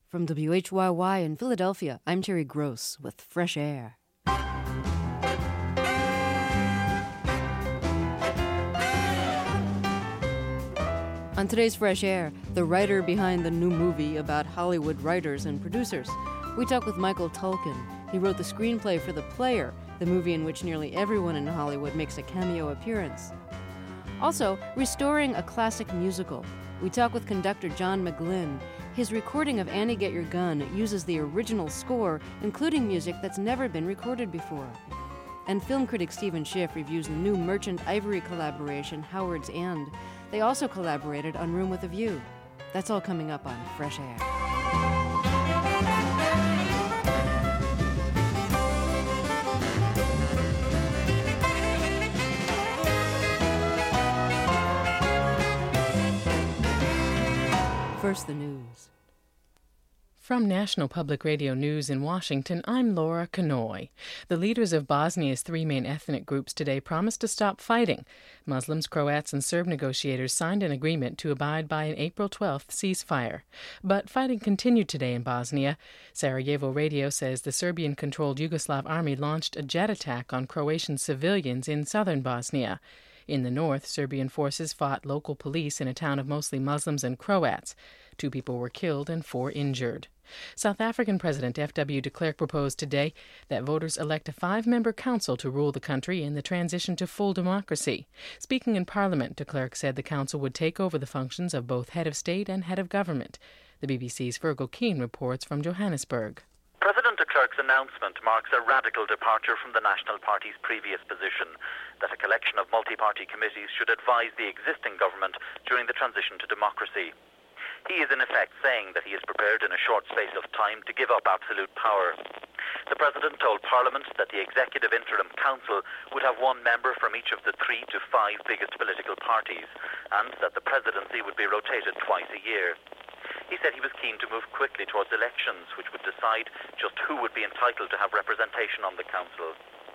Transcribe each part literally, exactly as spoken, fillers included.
From W H Y Y in Philadelphia, I'm Terry Gross with Fresh Air. On today's Fresh Air, the writer behind the new movie about Hollywood writers and producers. We talk with Michael Tulkin. He wrote the screenplay for The Player, the movie in which nearly everyone in Hollywood makes a cameo appearance. Also, restoring a classic musical. We talk with conductor John McGlynn. His recording of Annie Get Your Gun uses the original score, including music that's never been recorded before. And film critic Stephen Schiff reviews the new Merchant Ivory collaboration, Howard's End. They also collaborated on Room with a View. That's all coming up on Fresh Air. First, the news. From National Public Radio News in Washington, I'm Laura Kanoy. The leaders of Bosnia's three main ethnic groups today promised to stop fighting. Muslims, Croats, and Serb negotiators signed an agreement to abide by an April twelfth ceasefire. But fighting continued today in Bosnia. Sarajevo Radio says the Serbian-controlled Yugoslav army launched a jet attack on Croatian civilians in southern Bosnia. In the north, Serbian forces fought local police in a town of mostly Muslims and Croats. Two people were killed and four injured. South African President F W de Klerk proposed today that voters elect a five-member council to rule the country in the transition to full democracy. Speaking in Parliament, de Klerk said the council would take over the functions of both head of state and head of government. The B B C's Virgil Keane reports from Johannesburg. President de Klerk's announcement marks a radical departure from the National Party's previous position that a collection of multi-party committees should advise the existing government during the transition to democracy. He is in effect saying that he is prepared in a short space of time to give up absolute power. The President told Parliament that the Executive Interim Council would have one member from each of the three to five biggest political parties, and that the presidency would be rotated twice a year. He said he was keen to move quickly towards elections, which would decide just who would be entitled to have representation on the council.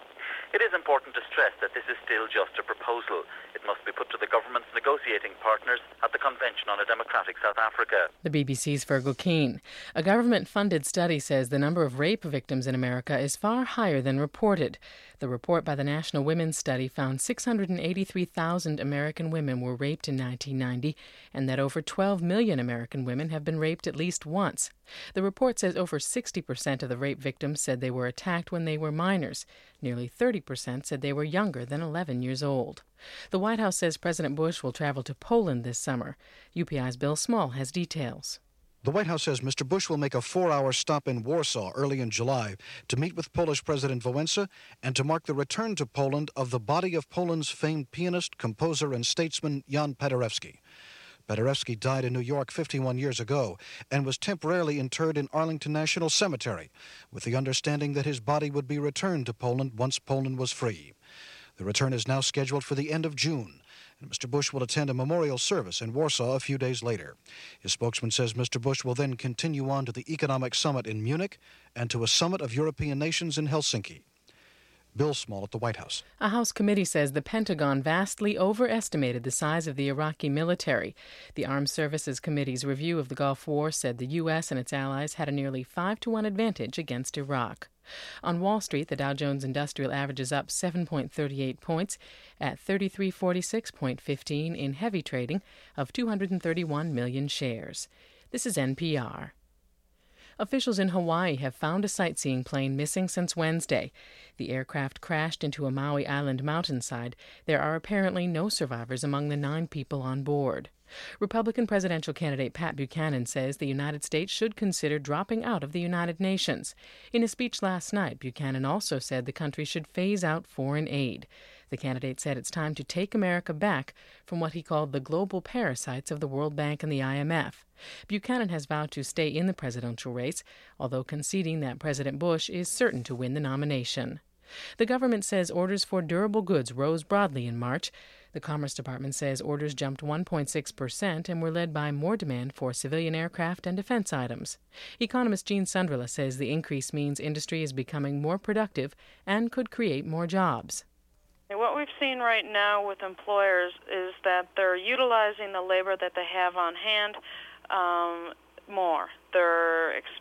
It is important to stress that this is still just a proposal. It must be put to the government's negotiating partners at the Convention on a Democratic South Africa. The B B C's Virgil Keane. A government-funded study says the number of rape victims in America is far higher than reported. The report by the National Women's Study found six hundred eighty-three thousand American women were raped in nineteen ninety, and that over twelve million American women have been raped at least once. The report says over sixty percent of the rape victims said they were attacked when they were minors. Nearly thirty percent said they were younger than eleven years old. The White House says President Bush will travel to Poland this summer. U P I's Bill Small has details. The White House says Mister Bush will make a four-hour stop in Warsaw early in July to meet with Polish President Wałęsa and to mark the return to Poland of the body of Poland's famed pianist, composer, and statesman Jan Paderewski. Paderewski died in New York fifty-one years ago and was temporarily interred in Arlington National Cemetery, with the understanding that his body would be returned to Poland once Poland was free. The return is now scheduled for the end of June, and Mister Bush will attend a memorial service in Warsaw a few days later. His spokesman says Mister Bush will then continue on to the Economic Summit in Munich and to a summit of European nations in Helsinki. Bill Small at the White House. A House committee says the Pentagon vastly overestimated the size of the Iraqi military. The Armed Services Committee's review of the Gulf War said the U S and its allies had a nearly five to one advantage against Iraq. On Wall Street, the Dow Jones Industrial Average is up seven point three eight points at thirty-three forty-six point one five in heavy trading of two hundred thirty-one million shares. This is N P R. Officials in Hawaii have found a sightseeing plane missing since Wednesday. The aircraft crashed into a Maui Island mountainside. There are apparently no survivors among the nine people on board. Republican presidential candidate Pat Buchanan says the United States should consider dropping out of the United Nations. In a speech last night, Buchanan also said the country should phase out foreign aid. The candidate said it's time to take America back from what he called the global parasites of the World Bank and the I M F. Buchanan has vowed to stay in the presidential race, although conceding that President Bush is certain to win the nomination. The government says orders for durable goods rose broadly in March. The Commerce Department says orders jumped one point six percent and were led by more demand for civilian aircraft and defense items. Economist Gene Sundrella says the increase means industry is becoming more productive and could create more jobs. What we've seen right now with employers is that they're utilizing the labor that they have on hand um, more. They're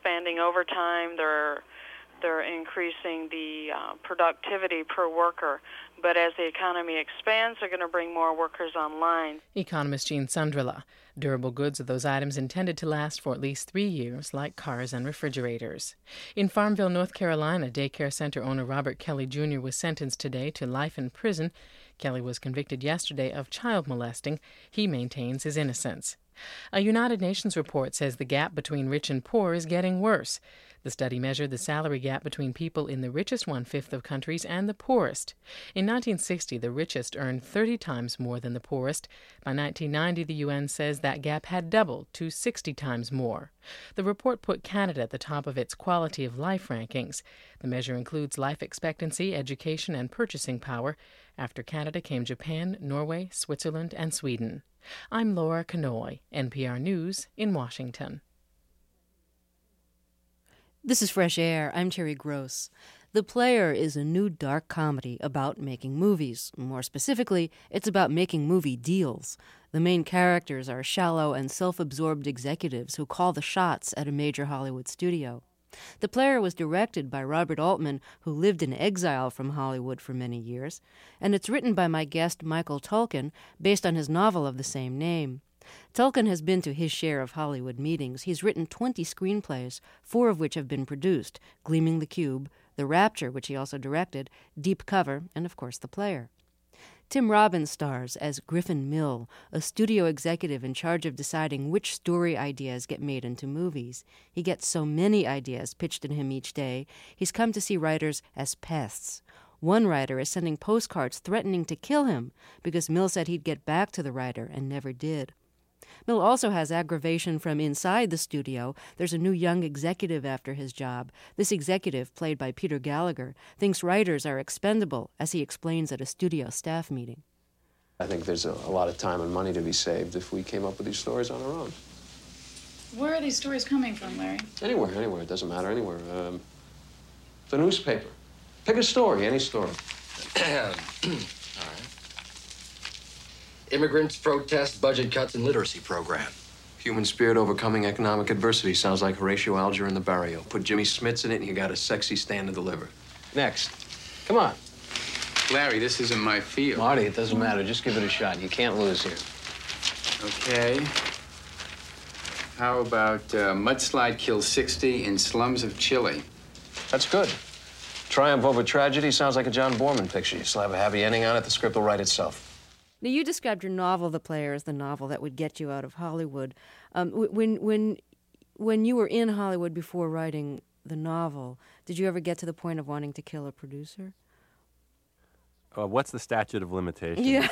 overtime. They're they're increasing the uh, productivity per worker. But as the economy expands, they're going to bring more workers online. Economist Jean Sunderla. Durable goods are those items intended to last for at least three years, like cars and refrigerators. In Farmville, North Carolina, daycare center owner Robert Kelly Junior was sentenced today to life in prison. Kelly was convicted yesterday of child molesting. He maintains his innocence. A United Nations report says the gap between rich and poor is getting worse. The study measured the salary gap between people in the richest one-fifth of countries and the poorest. In nineteen sixty, the richest earned thirty times more than the poorest. By nineteen ninety, the U N says that gap had doubled to sixty times more. The report put Canada at the top of its quality of life rankings. The measure includes life expectancy, education, and purchasing power. After Canada came Japan, Norway, Switzerland, and Sweden. I'm Laura Kanoy, N P R News in Washington. This is Fresh Air. I'm Terry Gross. The Player is a new dark comedy about making movies. More specifically, it's about making movie deals. The main characters are shallow and self-absorbed executives who call the shots at a major Hollywood studio. The Player was directed by Robert Altman, who lived in exile from Hollywood for many years, and it's written by my guest Michael Tolkin, based on his novel of the same name. Tolkin has been to his share of Hollywood meetings. He's written twenty screenplays, four of which have been produced: Gleaming the Cube, The Rapture, which he also directed, Deep Cover, and of course The Player. Tim Robbins stars as Griffin Mill, a studio executive in charge of deciding which story ideas get made into movies. He gets so many ideas pitched at him each day, he's come to see writers as pests. One writer is sending postcards threatening to kill him because Mill said he'd get back to the writer and never did. Mill also has aggravation from inside the studio. There's a new young executive after his job. This executive, played by Peter Gallagher, thinks writers are expendable, as he explains at a studio staff meeting. I think there's a, a lot of time and money to be saved if we came up with these stories on our own. Where are these stories coming from, Larry? Anywhere, anywhere. It doesn't matter, anywhere. Um, the newspaper. Pick a story, any story. All right. Immigrants protest budget cuts and literacy program. Human spirit overcoming economic adversity. Sounds like Horatio Alger in the Barrio. Put Jimmy Smits in it and you got a sexy stand to deliver. Next. Come on. Larry, this isn't my field. Marty, it doesn't matter. Just give it a shot. You can't lose here. Okay. How about uh, mudslide kills sixty in slums of Chile? That's good. Triumph over tragedy sounds like a John Borman picture. You slap a happy ending on it, the script will write itself. Now, you described your novel, The Player, as the novel that would get you out of Hollywood. Um, when, when, when you were in Hollywood before writing the novel, did you ever get to the point of wanting to kill a producer? Uh, what's the statute of limitations? Yeah.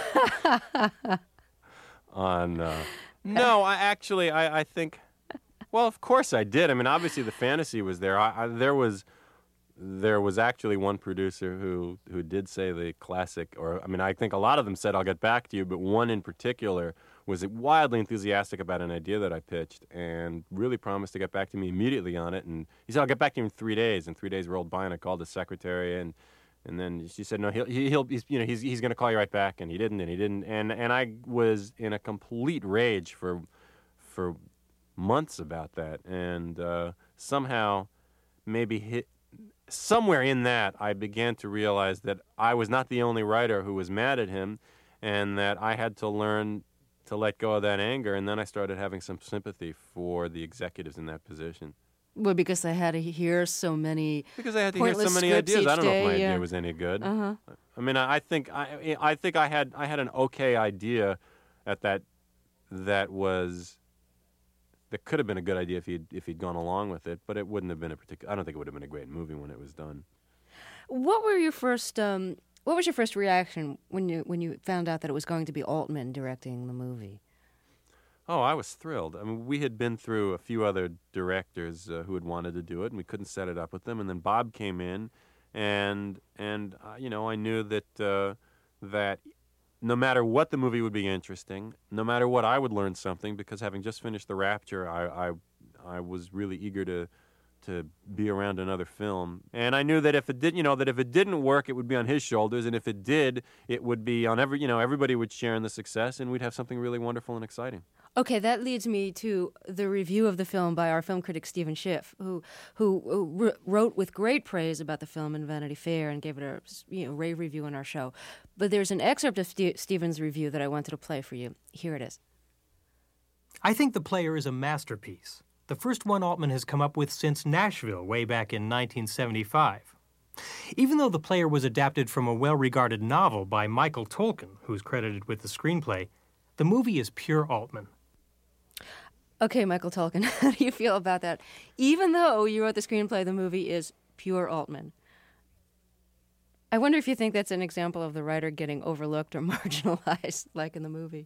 on uh, no, I actually, I, I think, well, of course I did. I mean, obviously the fantasy was there. I, I, there was... There was actually one producer who, who did say the classic, or I mean, I think a lot of them said, I'll get back to you, but one in particular was wildly enthusiastic about an idea that I pitched and really promised to get back to me immediately on it. And he said, I'll get back to you in three days. And three days rolled by, and I called his secretary, and and then she said, no, he'll, he'll he's, you know, he's, he's going to call you right back. And he didn't, and he didn't. And, and I was in a complete rage for, for months about that. And uh, somehow maybe hit, somewhere in that, I began to realize that I was not the only writer who was mad at him, and that I had to learn to let go of that anger, and then I started having some sympathy for the executives in that position. Well, because they had to hear so many Because I had to hear so many ideas. I don't know if my day, yeah. idea was any good. Uh-huh. I mean, I, I think I, I think I had I had an okay idea at that that was that could have been a good idea if he'd if he'd gone along with it, but it wouldn't have been a particular. I don't think it would have been a great movie when it was done. What were your first? Um, what was your first reaction when you when you found out that it was going to be Altman directing the movie? Oh, I was thrilled. I mean, we had been through a few other directors uh, who had wanted to do it, and we couldn't set it up with them. And then Bob came in, and and uh, you know, I knew that uh, that no matter what the movie would be interesting, no matter what I would learn something, because having just finished The Rapture, I I, I was really eager to to be around another film. And I knew that if it did, you know, that if it didn't work, it would be on his shoulders, and if it did, it would be on every, you know, everybody would share in the success, and we'd have something really wonderful and exciting. Okay, that leads me to the review of the film by our film critic Stephen Schiff, who who, who wrote with great praise about the film in Vanity Fair and gave it a you know rave review on our show. But there's an excerpt of St- Stephen's review that I wanted to play for you. Here it is. I think The Player is a masterpiece, the first one Altman has come up with since Nashville way back in nineteen seventy-five. Even though The Player was adapted from a well-regarded novel by Michael Tolkin, who's credited with the screenplay, the movie is pure Altman. Okay, Michael Tolkin, how do you feel about that? Even though you wrote the screenplay, the movie is pure Altman. I wonder if you think that's an example of the writer getting overlooked or marginalized, like in the movie.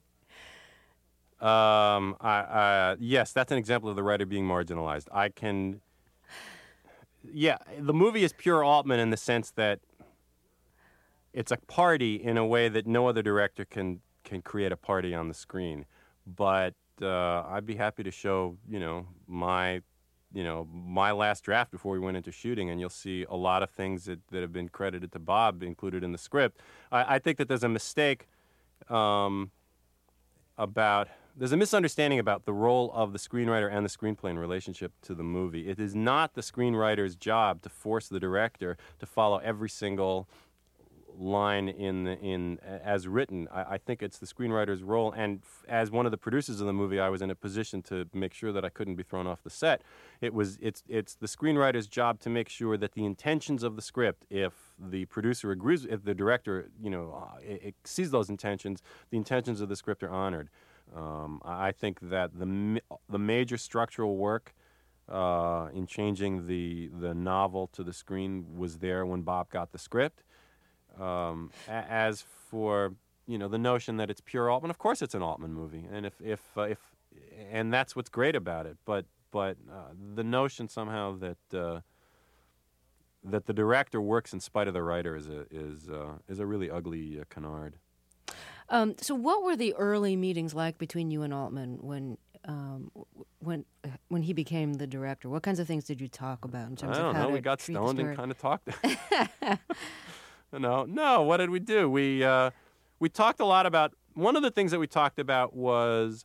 Um, I, I, yes, that's an example of the writer being marginalized. I can... Yeah, the movie is pure Altman in the sense that it's a party in a way that no other director can, can create a party on the screen. But uh, I'd be happy to show, you know, my, you know, my last draft before we went into shooting, and you'll see a lot of things that, that have been credited to Bob included in the script. I, I think that there's a mistake um, about... There's a misunderstanding about the role of the screenwriter and the screenplay in relationship to the movie. It is not the screenwriter's job to force the director to follow every single line in the, in as written. I, I think it's the screenwriter's role, and f- as one of the producers of the movie, I was in a position to make sure that I couldn't be thrown off the set. It was it's it's the screenwriter's job to make sure that the intentions of the script, if the producer agrees, if the director you know uh, exceeds those intentions, the intentions of the script are honored. Um, I think that the ma- the major structural work uh, in changing the the novel to the screen was there when Bob got the script. Um, a- as for you know the notion that it's pure Altman, of course it's an Altman movie, and if if uh, if and that's what's great about it. But but uh, the notion somehow that uh, that the director works in spite of the writer is a is uh, is a really ugly uh, canard. Um, so, what were the early meetings like between you and Altman when um, when uh, when he became the director? What kinds of things did you talk about in terms I don't of how know. to We got treat the stoned story? and kind of talked. no, no. What did we do? We uh, we talked a lot about. One of the things that we talked about was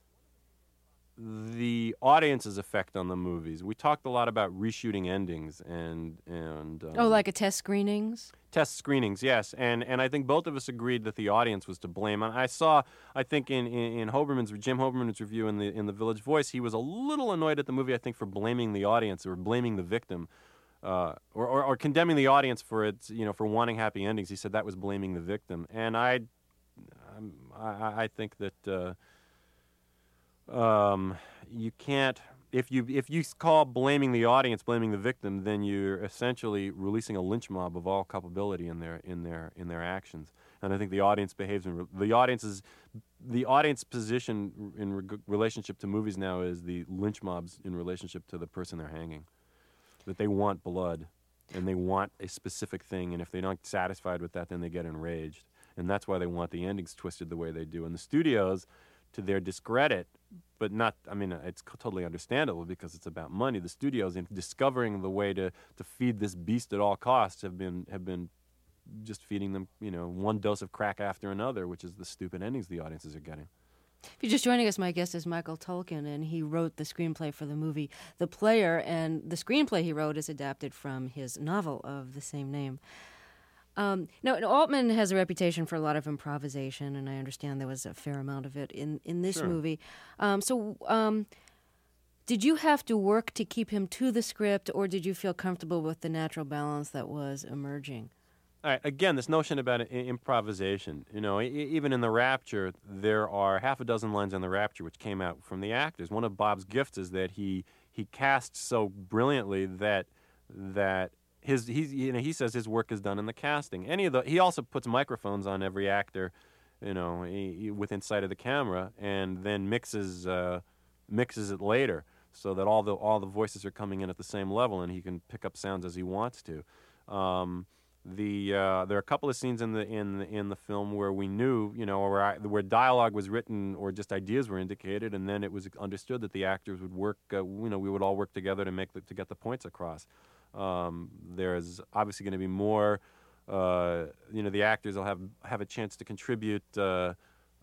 the audience's effect on the movies. We talked a lot about reshooting endings and and um, oh, like a test screenings. Test screenings, yes, and and I think both of us agreed that the audience was to blame. And I saw, I think in, in, in Hoberman's Jim Hoberman's review in the in the Village Voice, he was a little annoyed at the movie. I think for blaming the audience or blaming the victim, uh, or, or or condemning the audience for its you know for wanting happy endings. He said that was blaming the victim, and I, um, I, I think that uh, um, you can't. If you if you call blaming the audience blaming the victim, then you're essentially releasing a lynch mob of all culpability in their in their in their actions. And I think the audience behaves in re- the audience's the audience position in re- relationship to movies now is the lynch mobs in relationship to the person they're hanging. That they want blood and they want a specific thing, and if they're not satisfied with that, then they get enraged. And that's why they want the endings twisted the way they do. And the studios, to their discredit, but not, I mean, it's totally understandable because it's about money. The studios, in discovering the way to, to feed this beast at all costs, have been have been just feeding them, you know, one dose of crack after another, which is the stupid endings the audiences are getting. If you're just joining us, my guest is Michael Tolkin, and he wrote the screenplay for the movie The Player, and the screenplay he wrote is adapted from his novel of the same name. Um, now, Altman has a reputation for a lot of improvisation, and I understand there was a fair amount of it in, in this Sure. movie. Um, so um, did you have to work to keep him to the script, or did you feel comfortable with the natural balance that was emerging? All right, again, this notion about I- improvisation. You know, e- even in The Rapture, there are half a dozen lines in The Rapture which came out from the actors. One of Bob's gifts is that he he casts so brilliantly that that his he's you know he says his work is done in the casting. Any of the he also puts microphones on every actor, you know, he, he, within sight of the camera, and then mixes uh, mixes it later so that all the all the voices are coming in at the same level, and he can pick up sounds as he wants to. Um, The uh, there are a couple of scenes in the in the, in the film where we knew, you know, where I, where dialogue was written or just ideas were indicated, and then it was understood that the actors would work. Uh, you know, we would all work together to make the, to get the points across. Um, there's obviously going to be more. Uh, you know, the actors will have have a chance to contribute uh,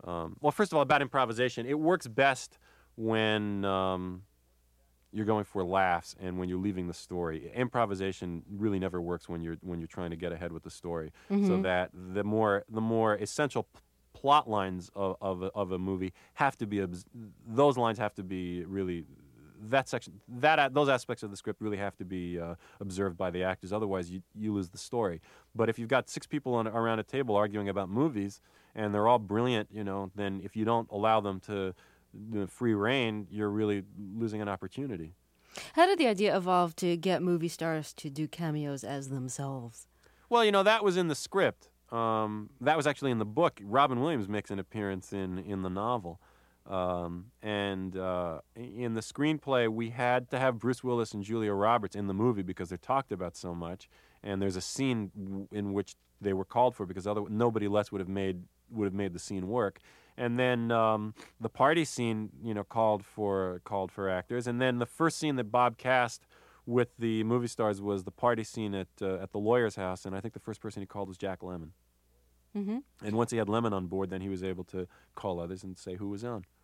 Um, well, first of all, about improvisation, it works best when um, you're going for laughs and when you're leaving the story. Improvisation really never works when you're when you're trying to get ahead with the story. Mm-hmm. So that the more the more essential p- plot lines of of a, of a movie have to be obs- those lines have to be really. That section, that those aspects of the script really have to be uh, observed by the actors. Otherwise, you you lose the story. But if you've got six people on, around a table arguing about movies, and they're all brilliant, you know, then if you don't allow them to uh, free reign, you're really losing an opportunity. How did the idea evolve to get movie stars to do cameos as themselves? Well, you know, that was in the script. Um, that was actually in the book. Robin Williams makes an appearance in in the novel. Um, and uh, in the screenplay, we had to have Bruce Willis and Julia Roberts in the movie because they're talked about so much. And there's a scene w- in which they were called for because other nobody less would have made would have made the scene work. And then um, the party scene, you know, called for called for actors. And then the first scene that Bob cast with the movie stars was the party scene at uh, at the lawyer's house. And I think the first person he called was Jack Lemmon. Mm-hmm. And once he had Lemmon on board, then he was able to call others and say who was on.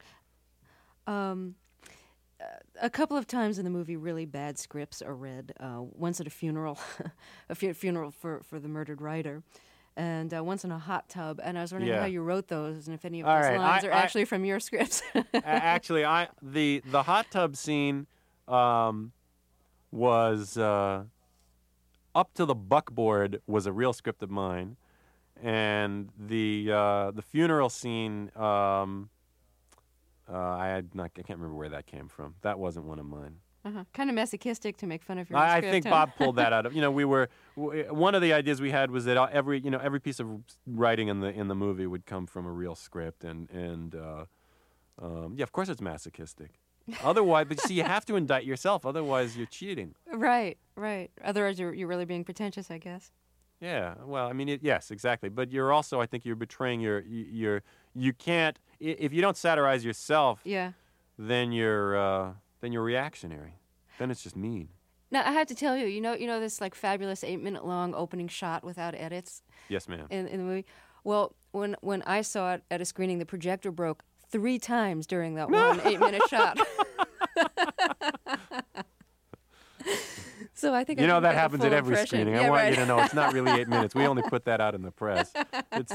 Um, a couple of times in the movie, really bad scripts are read. Uh, once at a funeral, a fu- funeral for, for the murdered writer, and uh, once in a hot tub. And I was wondering Yeah. how you wrote those, and if any of All those right, lines I- are I- actually from your scripts. A- Actually, I the the hot tub scene um, was uh, up to the buckboard was a real script of mine, and the uh, the funeral scene. Um, Uh, I had not, I can't remember where that came from. That wasn't one of mine. Uh-huh. Kind of masochistic to make fun of your I, I script, think huh? Bob pulled that out of. You know, we were w- one of the ideas we had was that every you know every piece of writing in the in the movie would come from a real script, and and uh, um, yeah, of course it's masochistic. Otherwise, but see, you have to indict yourself. Otherwise, you're cheating. Right, right. Otherwise, you're you're really being pretentious, I guess. Yeah, well, I mean, it, yes, exactly. But you're also, I think, you're betraying your your you can't i- if you don't satirize yourself. Yeah. Then you're uh, then you're reactionary. Then it's just mean. Now I have to tell you, you know, you know this like fabulous eight-minute-long opening shot without edits. Yes, ma'am. In, in the movie. Well, when when I saw it at a screening, the projector broke three times during that one eight-minute shot. So I think you I know can that get the happens full at every impression. screening. Yeah, I want right. you to know it's not really eight minutes. We only put that out in the press. It's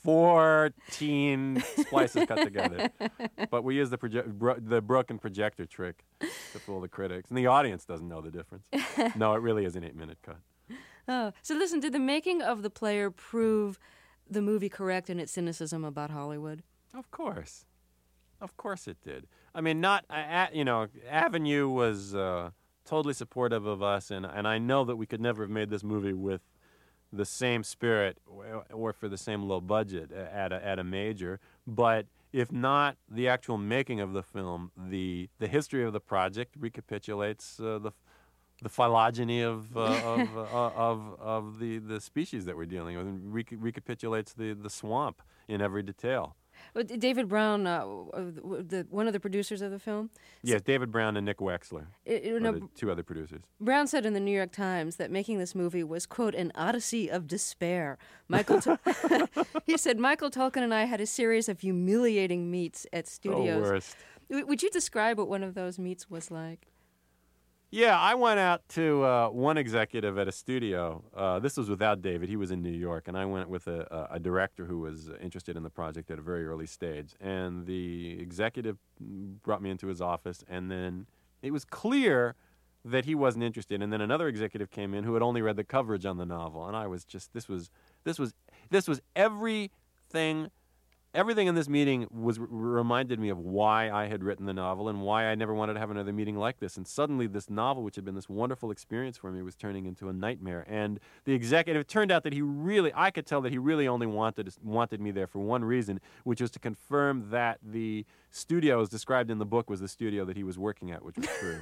fourteen splices cut together. But we use the proje- bro- the broken projector trick to fool the critics, and the audience doesn't know the difference. No, it really is an eight-minute cut. Oh, so listen, did the making of The Player prove the movie correct in its cynicism about Hollywood? Of course, of course it did. I mean, not uh, you know, Avenue was. Uh, totally supportive of us, and, and I know that we could never have made this movie with the same spirit or, or for the same low budget at a, at a major. But if not the actual making of the film, the the history of the project recapitulates uh, the the phylogeny of uh, of, uh, of of the, the species that we're dealing with, and rec- recapitulates the, the swamp in every detail. Well, D- David Brown, uh, the, the, one of the producers of the film. Yes, David Brown and Nick Wexler, It- it- are no, the two other producers. Brown said in the New York Times that making this movie was, quote, an odyssey of despair. Michael, Tul- he said, Michael Tolkien and I had a series of humiliating meets at studios. The worst. W- Would you describe what one of those meets was like? Yeah, I went out to uh, one executive at a studio. Uh, this was without David. He was in New York. And I went with a, a, a director who was interested in the project at a very early stage. And the executive brought me into his office. And then it was clear that he wasn't interested. And then another executive came in who had only read the coverage on the novel. And I was just, this was, this was, this was everything. Everything in this meeting was r- reminded me of why I had written the novel and why I never wanted to have another meeting like this. And suddenly this novel, which had been this wonderful experience for me, was turning into a nightmare. And the executive, it turned out that he really, I could tell that he really only wanted wanted me there for one reason, which was to confirm that the studio, as described in the book, was the studio that he was working at, which was true.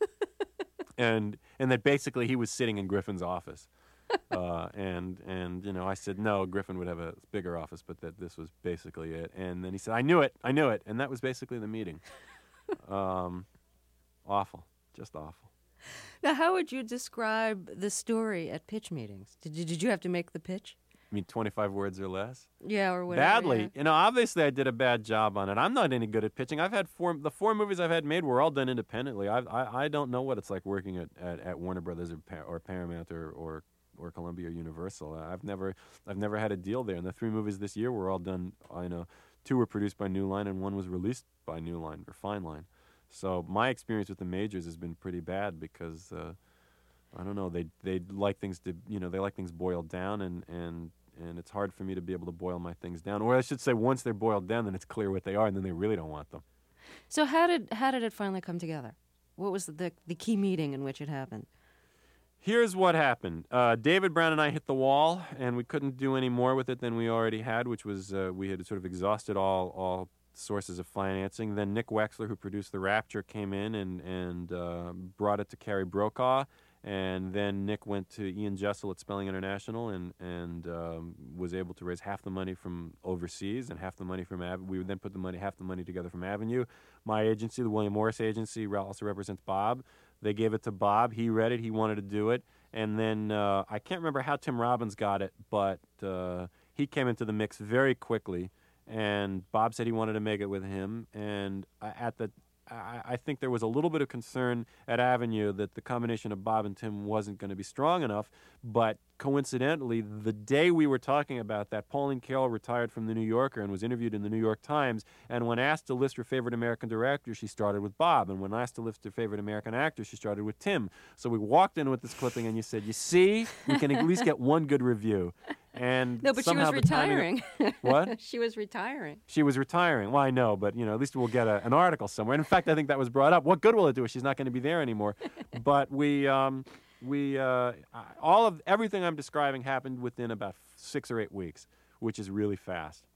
and and that basically he was sitting in Griffin's office. uh, and, and you know, I said, no, Griffin would have a bigger office, but that this was basically it. And then he said, I knew it, I knew it. And that was basically the meeting. um, awful, just awful. Now, how would you describe the story at pitch meetings? Did you, did you have to make the pitch? mean, twenty-five words or less? Yeah, or whatever. Badly. Yeah. You know, obviously I did a bad job on it. I'm not any good at pitching. I've had four, the four movies I've had made were all done independently. I've, I I don't know what it's like working at, at, at Warner Brothers or, Par- or Paramount or, or or Columbia or Universal. I've never I've never had a deal there. And the three movies this year were all done, I know, two were produced by New Line and one was released by New Line or Fine Line. So my experience with the majors has been pretty bad because uh, I don't know, they they like things to, you know, they like things boiled down, and, and and it's hard for me to be able to boil my things down. Or I should say, once they're boiled down, then it's clear what they are, and then they really don't want them. So how did how did it finally come together? What was the the key meeting in which it happened? Here's what happened. Uh, David Brown and I hit the wall, and we couldn't do any more with it than we already had, which was uh, we had sort of exhausted all all sources of financing. Then Nick Wexler, who produced The Rapture, came in and and uh, brought it to Carrie Brokaw. And then Nick went to Ian Jessel at Spelling International and and um, was able to raise half the money from overseas and half the money from Ave- we would then put the money half the money together from Avenue. My agency, the William Morris Agency, also represents Bob. They gave it to Bob. He read it. He wanted to do it. And then uh, I can't remember how Tim Robbins got it, but uh, he came into the mix very quickly. And Bob said he wanted to make it with him. And at the I, I think there was a little bit of concern at Avenue that the combination of Bob and Tim wasn't going to be strong enough, but coincidentally, the day we were talking about that, Pauline Kael retired from The New Yorker and was interviewed in The New York Times, and when asked to list her favorite American director, she started with Bob, and when asked to list her favorite American actor, she started with Tim. So we walked in with this clipping, and you said, you see, we can at least get one good review. And no, but she was retiring. Timing, what? She was retiring. She was retiring. Well, I know, but you know, at least we'll get a, an article somewhere. And in fact, I think that was brought up. What good will it do if she's not going to be there anymore? But we, um, we, uh, all of everything I'm describing happened within about six or eight weeks, which is really fast.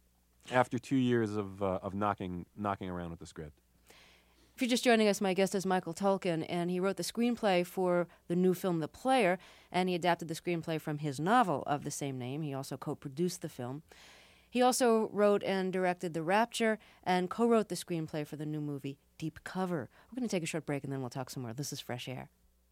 After two years of uh, of knocking knocking around with the script. If you're just joining us, my guest is Michael Tolkin, and he wrote the screenplay for the new film The Player, and he adapted the screenplay from his novel of the same name. He also co-produced the film. He also wrote and directed The Rapture and co-wrote the screenplay for the new movie Deep Cover. We're going to take a short break, and then we'll talk some more. This is Fresh Air.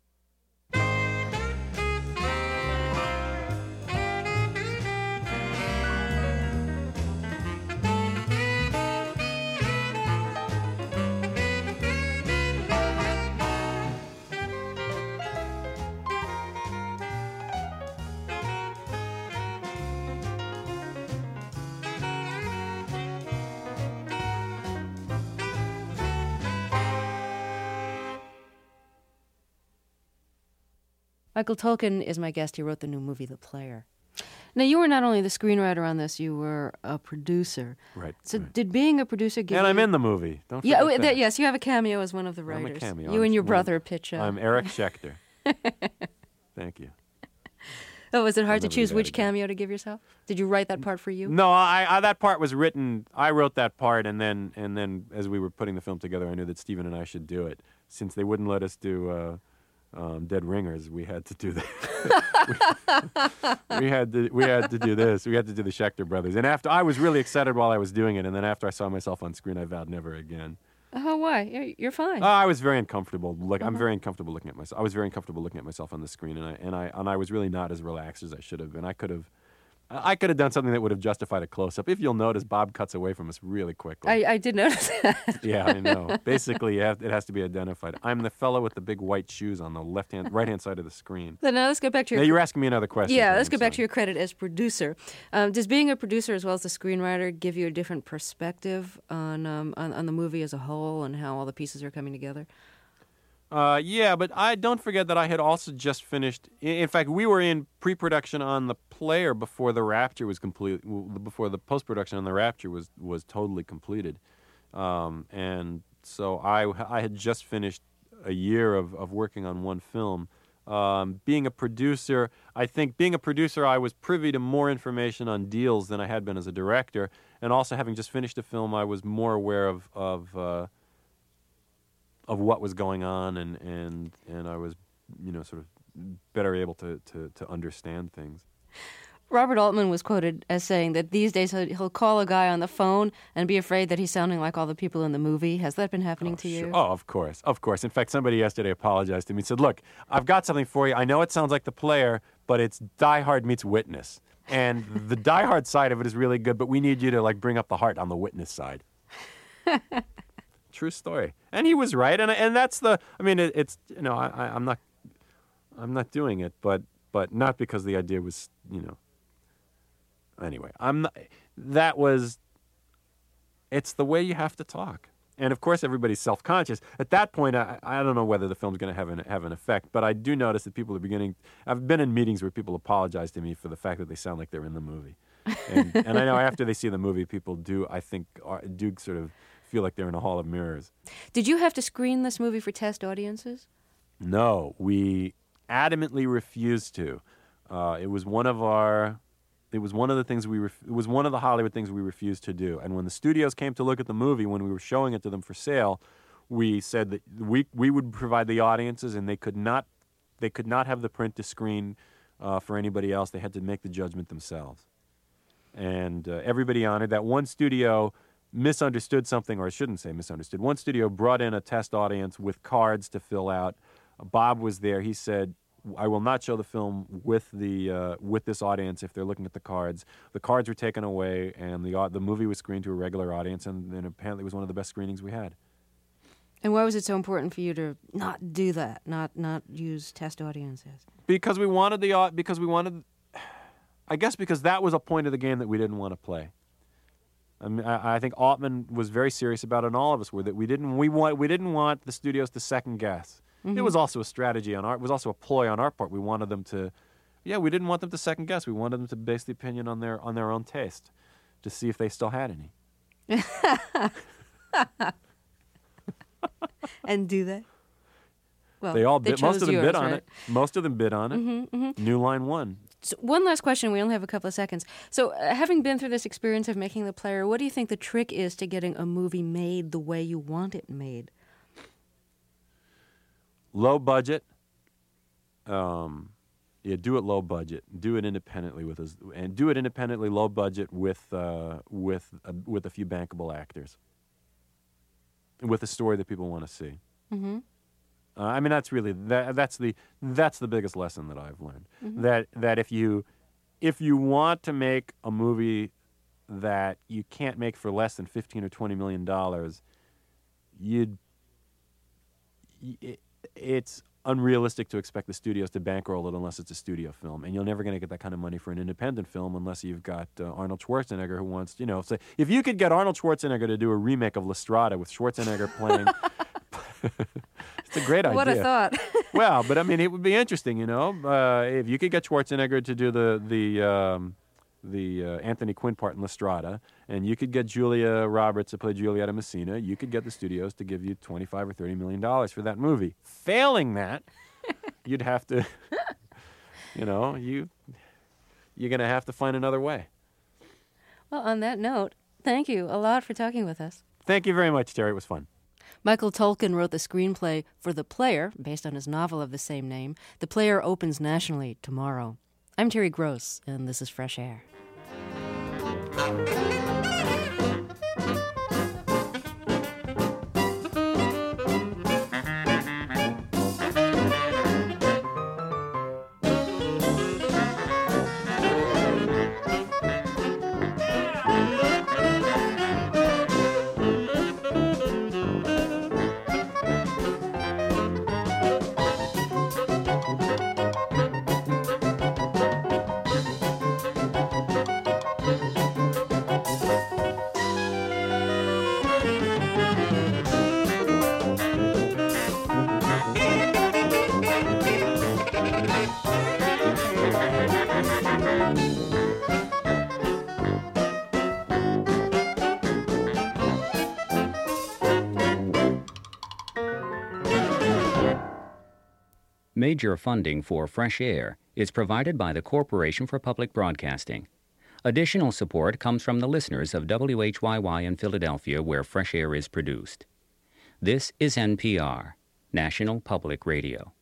Michael Tolkin is my guest. He wrote the new movie, The Player. Now, you were not only the screenwriter on this, you were a producer. Right. So right. did being a producer give And you... I'm in the movie. Don't yeah, forget oh, that. Yes, you have a cameo as one of the writers. I'm a cameo. You I'm and your one- brother pitch up. I'm Eric Schechter. Thank you. Oh, was it hard I'll to never choose do that which again. cameo to give yourself? Did you write that part for you? No, I, I that part was written. I wrote that part, and then and then as we were putting the film together, I knew that Stephen and I should do it. Since they wouldn't let us do uh, um, Dead Ringers, we had to do that. we, we had to we had to do this. We had to do the Schechter brothers. And after I was really excited while I was doing it, and then after I saw myself on screen, I vowed never again. Oh, why? You're, you're fine. Uh, I was very uncomfortable. Like Uh-huh. I'm very uncomfortable looking at myself. I was very uncomfortable looking at myself on the screen, and I and I and I was really not as relaxed as I should have been. I could have, I could have done something that would have justified a close up. If you'll notice, Bob cuts away from us really quickly. I, I did notice that. Yeah, I know. Basically, you have, it has to be identified. I'm the fellow with the big white shoes on the left hand, right hand side of the screen. Then now let's go back to your. Now you're asking me another question. Yeah, Karen, let's go back so. to your credit as producer. Um, does being a producer as well as the screenwriter give you a different perspective on, um, on on the movie as a whole and how all the pieces are coming together? Uh, yeah, but I don't forget that I had also just finished. In, in fact, we were in pre-production on The Player before The Rapture was complete. Before the post-production on The Rapture was was totally completed, um, and so I I had just finished a year of of working on one film. Um, being a producer, I think being a producer, I was privy to more information on deals than I had been as a director, and also having just finished a film, I was more aware of of. Uh, of what was going on, and, and and I was, you know, sort of better able to, to, to understand things. Robert Altman was quoted as saying that these days he'll he'll call a guy on the phone and be afraid that he's sounding like all the people in the movie. Has that been happening oh, to sure. you? Oh, of course, of course. In fact, somebody yesterday apologized to me and said, look, I've got something for you. I know it sounds like The Player, but it's Die Hard meets Witness. And the diehard side of it is really good, but we need you to like bring up the heart on the witness side. True story. And he was right, and and that's the. I mean, it, it's you know, I, I, I'm not, I'm not doing it, but but not because the idea was, you know. Anyway, I'm not. That was. It's the way you have to talk, and of course, everybody's self-conscious. At that point, I, I don't know whether the film's going to have an have an effect, but I do notice that people are beginning. I've been in meetings where people apologize to me for the fact that they sound like they're in the movie, and, and I know after they see the movie, people do. I think are, do sort of feel like they're in a hall of mirrors. Did you have to screen this movie for test audiences? No, we adamantly refused to. Uh, it was one of our. It was one of the things we. Ref- it was one of the Hollywood things we refused to do. And when the studios came to look at the movie, when we were showing it to them for sale, we said that we we would provide the audiences, and they could not. They could not have the print to screen uh, for anybody else. They had to make the judgment themselves. And uh, everybody honored that. One studio misunderstood something, or I shouldn't say misunderstood. One studio brought in a test audience with cards to fill out. Bob was there. He said, I will not show the film with the uh, with this audience if they're looking at the cards. The cards were taken away, and the uh, the movie was screened to a regular audience, and then apparently it was one of the best screenings we had. And why was it so important for you to not do that, not not use test audiences? Because we wanted the because we wanted, I guess because that was a point of the game that we didn't want to play. I mean, I, I think Altman was very serious about it, and all of us were, that we didn't we want we didn't want the studios to second guess. Mm-hmm. It was also a strategy on our, it was also a ploy on our part. We wanted them to, yeah, we didn't want them to second guess. We wanted them to base the opinion on their on their own taste, to see if they still had any. And do they? Well, they all they bid. Most of them yours, bid on right? it. Most of them bid on it. Mm-hmm, mm-hmm. New Line won. So one last question. We only have a couple of seconds. So, uh, having been through this experience of making The Player, what do you think the trick is to getting a movie made the way you want it made? Low budget. Um, yeah, do it low budget. Do it independently with us, and do it independently, low budget with uh, with uh, with a few bankable actors, with a story that people want to see. Mm-hmm. Uh, I mean, that's really that, that's the that's the biggest lesson that I've learned. Mm-hmm. That that if you if you want to make a movie that you can't make for less than fifteen or twenty million dollars, you'd it, it's unrealistic to expect the studios to bankroll it unless it's a studio film, and you're never going to get that kind of money for an independent film unless you've got uh, Arnold Schwarzenegger who wants, you know, say if you could get Arnold Schwarzenegger to do a remake of La Strada with Schwarzenegger playing. It's a great idea. What a thought. Well, but I mean, it would be interesting, you know, uh, if you could get Schwarzenegger to do the the um, the uh, Anthony Quinn part in La Strada, and you could get Julia Roberts to play Giulietta Messina, you could get the studios to give you twenty-five or thirty million dollars for that movie. Failing that, you'd have to, you know, you you're going to have to find another way. Well, on that note, thank you a lot for talking with us. Thank you very much, Terry. It was fun. Michael Tolkin wrote the screenplay for The Player, based on his novel of the same name. The Player opens nationally tomorrow. I'm Terry Gross, and this is Fresh Air. Major funding for Fresh Air is provided by the Corporation for Public Broadcasting. Additional support comes from the listeners of W H Y Y in Philadelphia, where Fresh Air is produced. This is N P R, National Public Radio.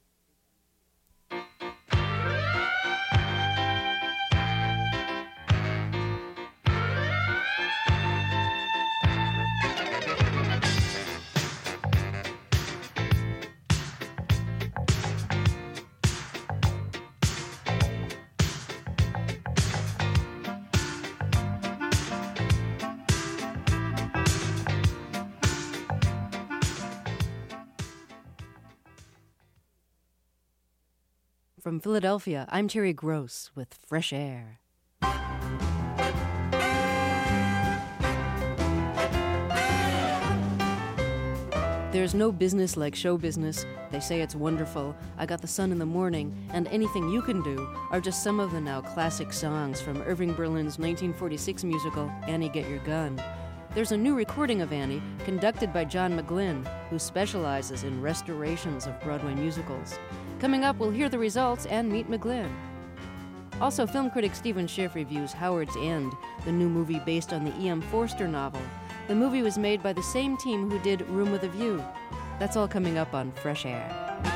From Philadelphia, I'm Terry Gross with Fresh Air. There's no business like show business. They say it's wonderful. I Got the Sun in the Morning and Anything You Can Do are just some of the now classic songs from Irving Berlin's nineteen forty-six musical Annie, Get Your Gun. There's a new recording of Annie conducted by John McGlynn, who specializes in restorations of Broadway musicals. Coming up, we'll hear the results and meet McGlynn. Also, film critic Stephen Schiff reviews Howard's End, the new movie based on the E M Forster novel. The movie was made by the same team who did Room with a View. That's all coming up on Fresh Air.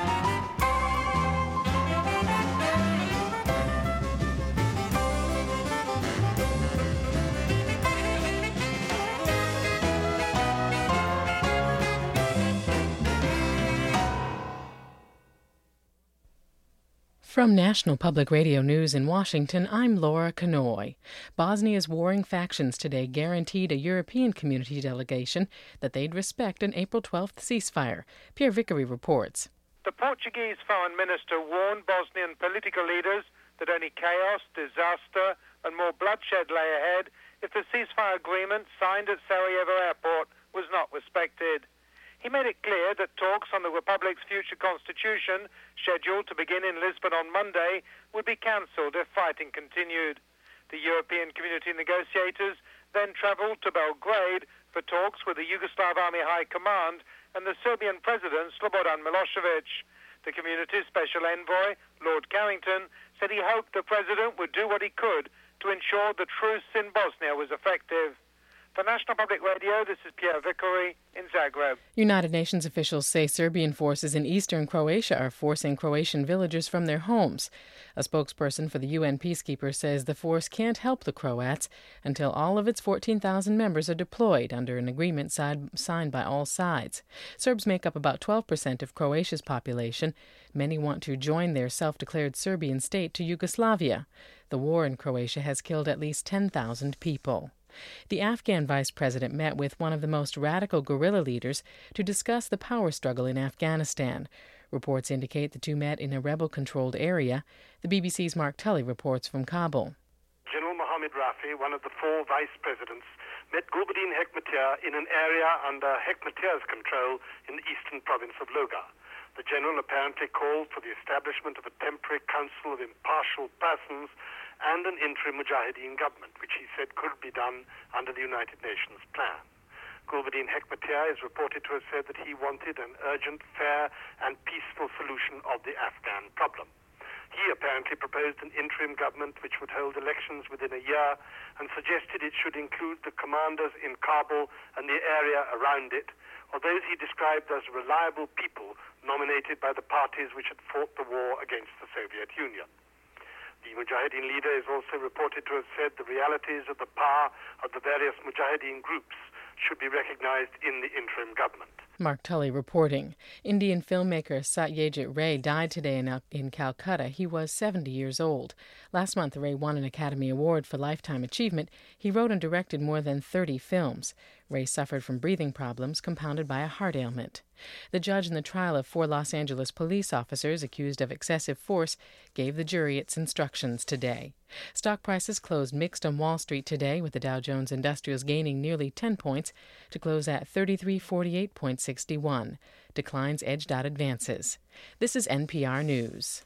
From National Public Radio News in Washington, I'm Laura Kanoy. Bosnia's warring factions today guaranteed a European Community delegation that they'd respect an April twelfth ceasefire. Pierre Vickery reports. The Portuguese foreign minister warned Bosnian political leaders that only chaos, disaster, and more bloodshed lay ahead if the ceasefire agreement signed at Sarajevo airport was not respected. He made it clear that talks on the Republic's future constitution, scheduled to begin in Lisbon on Monday, would be cancelled if fighting continued. The European Community negotiators then travelled to Belgrade for talks with the Yugoslav Army High Command and the Serbian President Slobodan Milosevic. The Community's special envoy, Lord Carrington, said he hoped the President would do what he could to ensure the truce in Bosnia was effective. For National Public Radio, this is Pierre Vickery in Zagreb. United Nations officials say Serbian forces in eastern Croatia are forcing Croatian villagers from their homes. A spokesperson for the U N peacekeeper says the force can't help the Croats until all of its fourteen thousand members are deployed under an agreement signed by all sides. Serbs make up about twelve percent of Croatia's population. Many want to join their self-declared Serbian state to Yugoslavia. The war in Croatia has killed at least ten thousand people. The Afghan vice president met with one of the most radical guerrilla leaders to discuss the power struggle in Afghanistan. Reports indicate the two met in a rebel-controlled area. The B B C's Mark Tully reports from Kabul. General Mohammed Rafi, one of the four vice presidents, met Gulbuddin Hekmatyar in an area under Hekmatyar's control in the eastern province of Logar. The general apparently called for the establishment of a temporary council of impartial persons and an interim Mujahideen government, which he said could be done under the United Nations plan. Gulbuddin Hekmatyar is reported to have said that he wanted an urgent, fair and peaceful solution of the Afghan problem. He apparently proposed an interim government which would hold elections within a year and suggested it should include the commanders in Kabul and the area around it, or those he described as reliable people nominated by the parties which had fought the war against the Soviet Union. The Mujahideen leader is also reported to have said the realities of the power of the various Mujahideen groups should be recognized in the interim government. Mark Tully reporting. Indian filmmaker Satyajit Ray died today in, in Calcutta. He was seventy years old. Last month, Ray won an Academy Award for Lifetime Achievement. He wrote and directed more than thirty films. Ray suffered from breathing problems compounded by a heart ailment. The judge in the trial of four Los Angeles police officers accused of excessive force gave the jury its instructions today. Stock prices closed mixed on Wall Street today, with the Dow Jones Industrials gaining nearly ten points to close at thirty-three forty-eight point six one. Declines edged out advances. This is N P R News.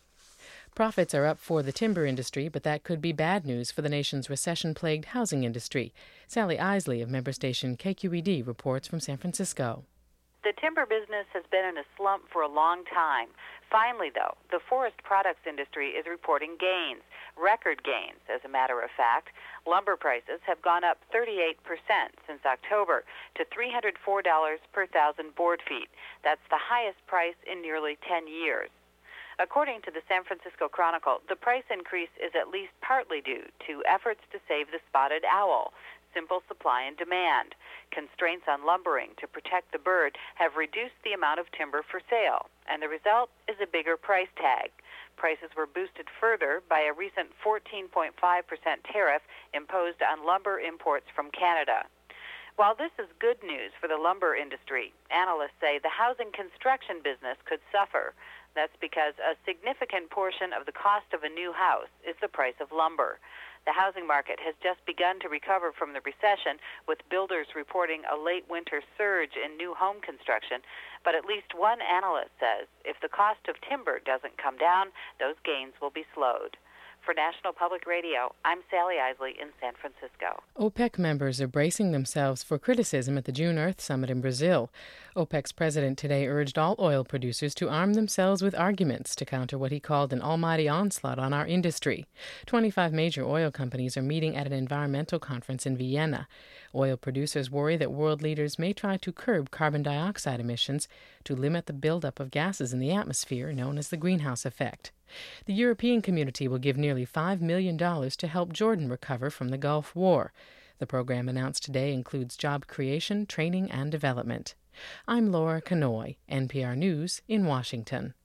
Profits are up for the timber industry, but that could be bad news for the nation's recession-plagued housing industry. Sally Isley of member station K Q E D reports from San Francisco. The timber business has been in a slump for a long time. Finally, though, the forest products industry is reporting gains, record gains, as a matter of fact. Lumber prices have gone up thirty-eight percent since October to three hundred four dollars per thousand board feet. That's the highest price in nearly ten years. According to the San Francisco Chronicle, the price increase is at least partly due to efforts to save the spotted owl. Simple supply and demand. Constraints on lumbering to protect the bird have reduced the amount of timber for sale, and the result is a bigger price tag. Prices were boosted further by a recent fourteen point five percent tariff imposed on lumber imports from Canada. While this is good news for the lumber industry, analysts say the housing construction business could suffer. That's because a significant portion of the cost of a new house is the price of lumber. The housing market has just begun to recover from the recession, with builders reporting a late winter surge in new home construction. But at least one analyst says if the cost of timber doesn't come down, those gains will be slowed. For National Public Radio, I'm Sally Isley in San Francisco. OPEC members are bracing themselves for criticism at the June Earth Summit in Brazil. OPEC's president today urged all oil producers to arm themselves with arguments to counter what he called an almighty onslaught on our industry. twenty-five major oil companies are meeting at an environmental conference in Vienna. Oil producers worry that world leaders may try to curb carbon dioxide emissions to limit the buildup of gases in the atmosphere known as the greenhouse effect. The European community will give nearly five million dollars to help Jordan recover from the Gulf War. The program announced today includes job creation, training, and development. I'm Laura Kanoy, N P R News in Washington.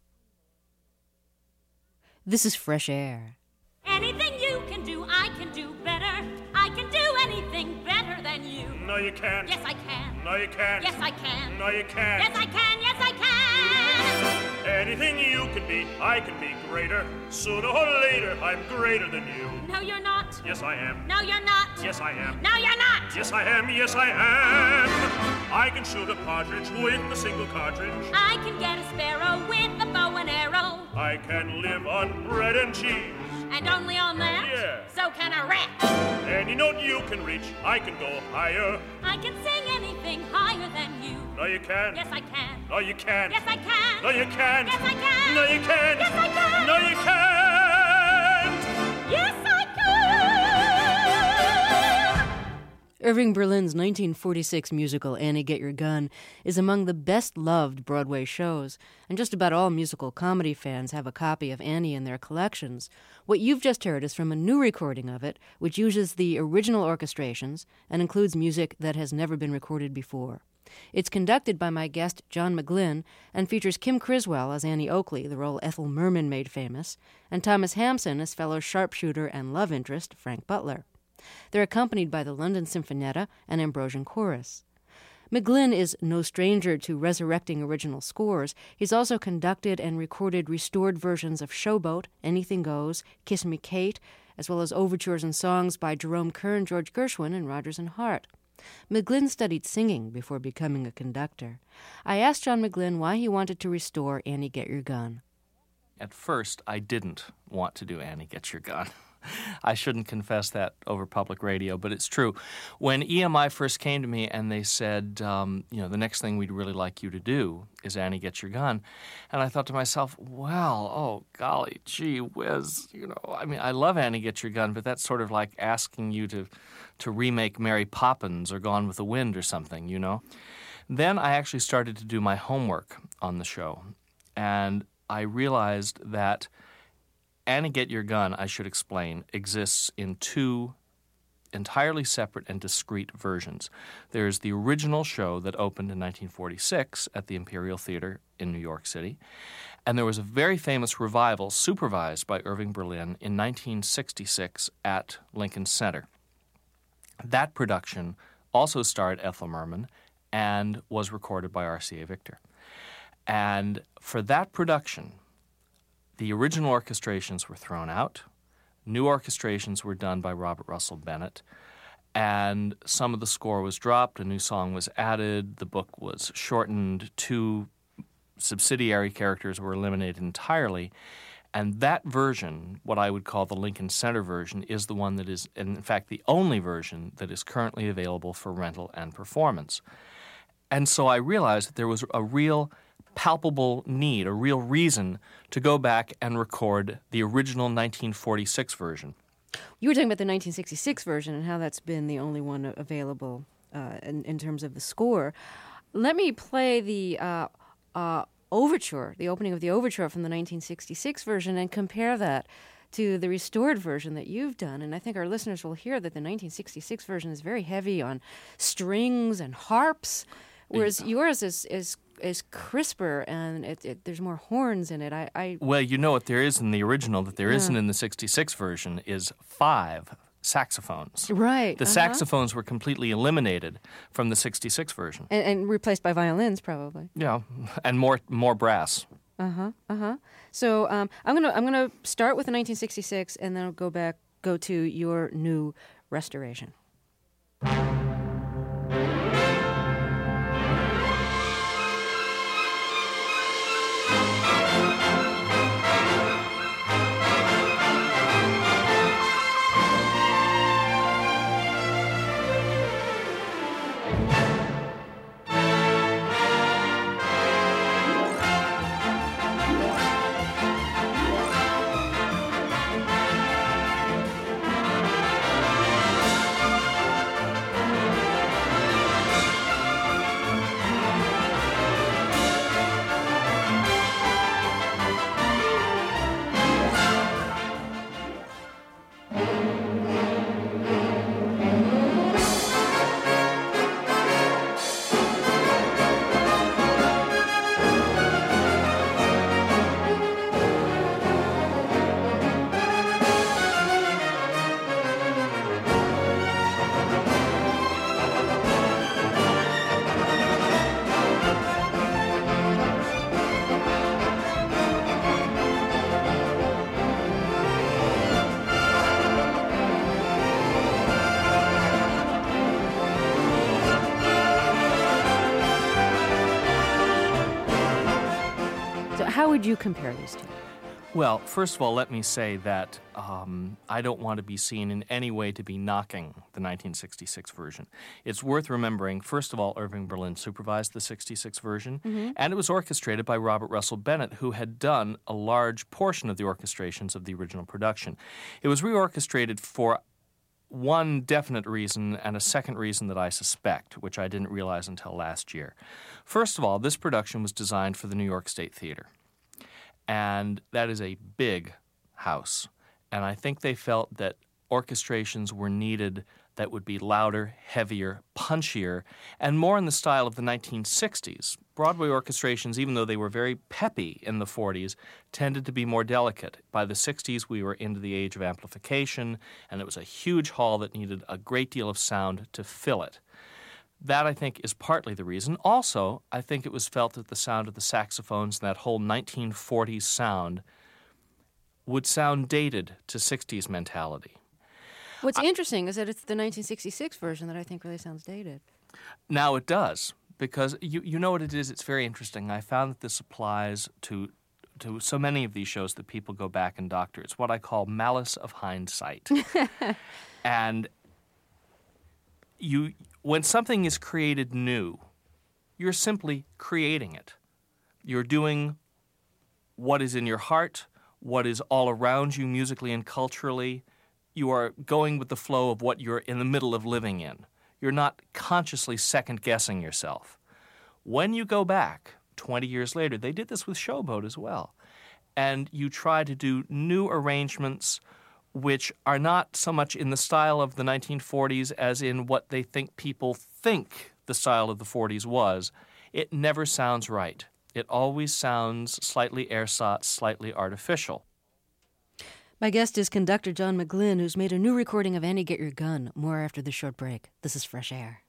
This is Fresh Air. Anything you can do, I can do better. I can do anything better than you. No, you can't. Yes, I can. No, you can't. Yes, I can. No, you can't. Yes, I can. Yes, I can. Anything you can be, I can be greater. Sooner or later, I'm greater than you. No, you're not. Yes, I am. No, you're not. Yes, I am. No, you're not. Yes, I am. Yes, I am. I can shoot a partridge with a single cartridge. I can get a sparrow with a bow and arrow. I can live on bread and cheese. And only on that? Yeah. So can a rat. Any note you can reach, I can go higher. I can sing anything higher than you. No, you can't. Yes, I can. No, you can't. Yes, I can. No, you can't. Yes, I can. No, you can't. Yes, I can. No, you can't. Yes, I can. Irving Berlin's nineteen forty-six musical Annie Get Your Gun is among the best-loved Broadway shows, and just about all musical comedy fans have a copy of Annie in their collections. What you've just heard is from a new recording of it, which uses the original orchestrations and includes music that has never been recorded before. It's conducted by my guest John McGlynn and features Kim Criswell as Annie Oakley, the role Ethel Merman made famous, and Thomas Hampson as fellow sharpshooter and love interest Frank Butler. They're accompanied by the London Sinfonietta and Ambrosian Chorus. McGlynn is no stranger to resurrecting original scores. He's also conducted and recorded restored versions of Showboat, Anything Goes, Kiss Me Kate, as well as overtures and songs by Jerome Kern, George Gershwin, and Rodgers and Hart. McGlynn studied singing before becoming a conductor. I asked John McGlynn why he wanted to restore Annie Get Your Gun. At first, I didn't want to do Annie Get Your Gun. I shouldn't confess that over public radio, but it's true. When E M I first came to me and they said, um, you know, the next thing we'd really like you to do is Annie Get Your Gun, and I thought to myself, well, oh, golly, gee whiz, you know, I mean, I love Annie Get Your Gun, but that's sort of like asking you to, to remake Mary Poppins or Gone with the Wind or something, you know. Then I actually started to do my homework on the show, and I realized that Annie Get Your Gun, I should explain, exists in two entirely separate and discrete versions. There's the original show that opened in nineteen forty-six at the Imperial Theater in New York City, and there was a very famous revival supervised by Irving Berlin in nineteen sixty-six at Lincoln Center. That production also starred Ethel Merman and was recorded by R C A Victor. And for that production, the original orchestrations were thrown out. New orchestrations were done by Robert Russell Bennett, and some of the score was dropped, a new song was added, the book was shortened, two subsidiary characters were eliminated entirely, and that version, what I would call the Lincoln Center version, is the one that is, in fact, the only version that is currently available for rental and performance. And so I realized that there was a real palpable need, a real reason to go back and record the original nineteen forty-six version. You were talking about the nineteen sixty-six version and how that's been the only one available uh, in, in terms of the score. Let me play the uh, uh, overture, the opening of the overture from the nineteen sixty-six version, and compare that to the restored version that you've done. And I think our listeners will hear that the nineteen sixty-six version is very heavy on strings and harps, whereas yeah. yours is is is crisper and it, it, there's more horns in it. I, I Well, you know what there is in the original that there yeah. isn't in the sixty-six version is five saxophones. Right. The uh-huh. saxophones were completely eliminated from the sixty-six version. And, and replaced by violins, probably. Yeah, and more more brass. Uh huh. Uh huh. So um, I'm gonna I'm gonna start with the nineteen sixty-six, and then I'll go back go to your new restoration. How would you compare these two? Well, first of all, let me say that um, I don't want to be seen in any way to be knocking the nineteen sixty-six version. It's worth remembering, first of all, Irving Berlin supervised the sixty-six version, Mhm. and it was orchestrated by Robert Russell Bennett, who had done a large portion of the orchestrations of the original production. It was reorchestrated for one definite reason and a second reason that I suspect, which I didn't realize until last year. First of all, this production was designed for the New York State Theater. And that is a big house. And I think they felt that orchestrations were needed that would be louder, heavier, punchier, and more in the style of the nineteen sixties. Broadway orchestrations, even though they were very peppy in the forties, tended to be more delicate. By the sixties, we were into the age of amplification, and it was a huge hall that needed a great deal of sound to fill it. That, I think, is partly the reason. Also, I think it was felt that the sound of the saxophones and that whole nineteen forties sound would sound dated to sixties mentality. What's I, interesting is that it's the nineteen sixty-six version that I think really sounds dated. Now it does, because you, you know what it is? It's very interesting. I found that this applies to to so many of these shows that people go back and doctor. It's what I call malice of hindsight. And you... when something is created new, you're simply creating it. You're doing what is in your heart, what is all around you musically and culturally. You are going with the flow of what you're in the middle of living in. You're not consciously second-guessing yourself. When you go back twenty years later, they did this with Showboat as well, and you try to do new arrangements which are not so much in the style of the nineteen forties as in what they think people think the style of the forties was, it never sounds right. It always sounds slightly ersatz, slightly artificial. My guest is conductor John McGlynn, who's made a new recording of Annie Get Your Gun. More after this short break. This is Fresh Air.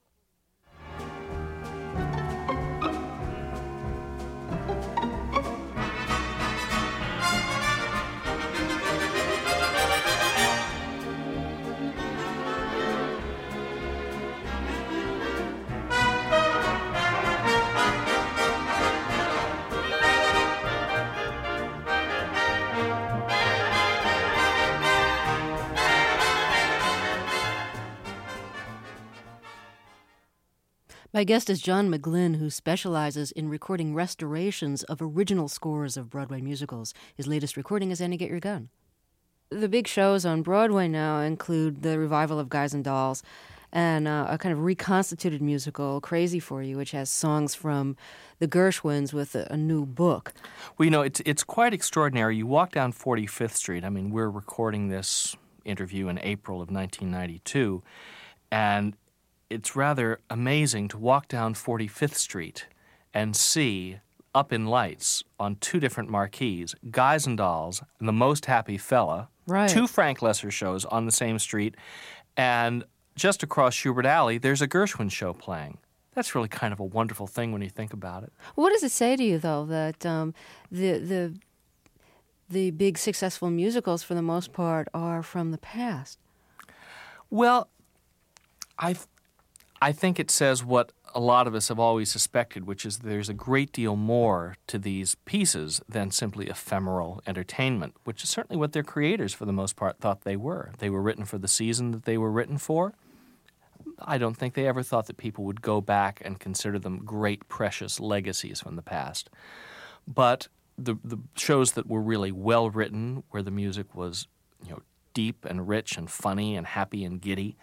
My guest is John McGlynn, who specializes in recording restorations of original scores of Broadway musicals. His latest recording is Annie Get Your Gun. The big shows on Broadway now include the revival of Guys and Dolls and uh, a kind of reconstituted musical, Crazy for You, which has songs from the Gershwins with a, a new book. Well, you know, it's, it's quite extraordinary. You walk down forty-fifth Street. I mean, we're recording this interview in April of nineteen ninety-two, and it's rather amazing to walk down forty-fifth Street and see, up in lights on two different marquees, Guys and Dolls and The Most Happy Fella, right. Two Frank Loesser shows on the same street, and just across Schubert Alley, there's a Gershwin show playing. that's really kind of a wonderful thing when you think about it. What does it say to you, though, that um, the the the big successful musicals, for the most part, are from the past? Well, I I think it says what a lot of us have always suspected, which is there's a great deal more to these pieces than simply ephemeral entertainment, which is certainly what their creators, for the most part, thought they were. They were written for the season that they were written for. I don't think they ever thought that people would go back and consider them great, precious legacies from the past. But the the shows that were really well written, where the music was, you know, deep and rich and funny and happy and giddy,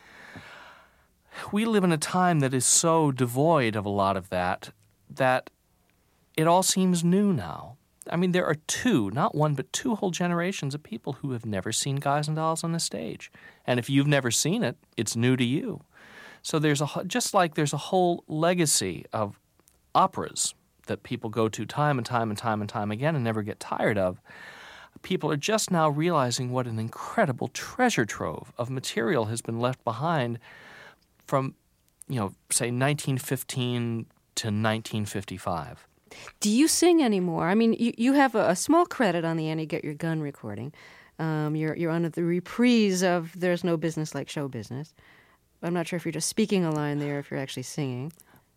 we live in a time that is so devoid of a lot of that that it all seems new now. I mean, there are two, not one, but two whole generations of people who have never seen Guys and Dolls on the stage. And if you've never seen it, it's new to you. So there's a just like there's a whole legacy of operas that people go to time and time and time and time again and never get tired of. People are just now realizing what an incredible treasure trove of material has been left behind from, you know, say nineteen fifteen to nineteen fifty-five. Do you sing anymore? I mean, you, you have a, a small credit on the Annie Get Your Gun recording. Um, you're you're on the reprise of There's No Business Like Show Business. I'm not sure if you're just speaking a line there or if you're actually singing.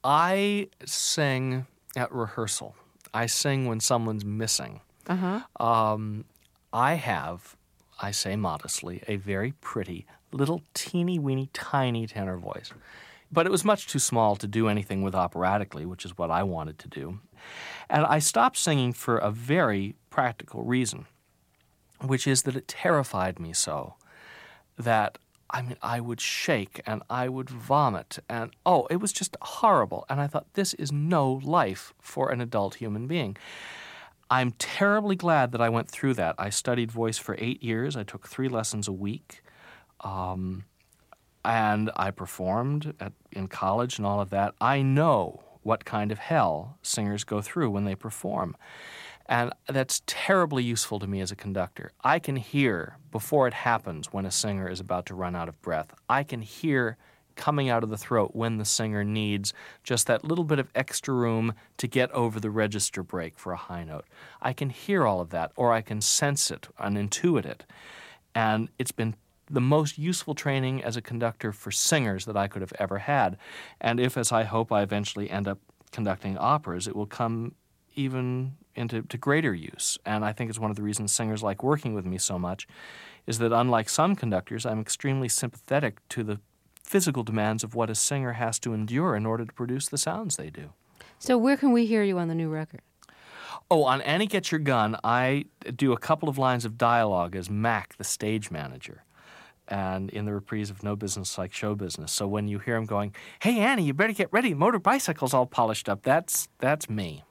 I sing at rehearsal. I sing when someone's missing. Uh-huh. Um, I have, I say modestly, a very pretty, little teeny-weeny, tiny tenor voice. But it was much too small to do anything with operatically, which is what I wanted to do. And I stopped singing for a very practical reason, which is that it terrified me so that, I mean, I would shake and I would vomit and, oh, it was just horrible. And I thought, this is no life for an adult human being. I'm terribly glad that I went through that. I studied voice for eight years. I took three lessons a week. Um, and I performed at, in college and all of that. I know what kind of hell singers go through when they perform. And that's terribly useful to me as a conductor. I can hear before it happens when a singer is about to run out of breath. I can hear coming out of the throat when the singer needs just that little bit of extra room to get over the register break for a high note. I can hear all of that, or I can sense it and intuit it. And it's been the most useful training as a conductor for singers that I could have ever had. And if, as I hope, I eventually end up conducting operas, it will come even into to greater use. And I think it's one of the reasons singers like working with me so much, is that unlike some conductors, I'm extremely sympathetic to the physical demands of what a singer has to endure in order to produce the sounds they do. So where can we hear you on the new record? Oh, on Annie Get Your Gun, I do a couple of lines of dialogue as Mac, the stage manager, and in the reprise of No Business Like Show Business. So when you hear him going, "Hey, Annie, you better get ready, motor bicycle's all polished up," that's that's me.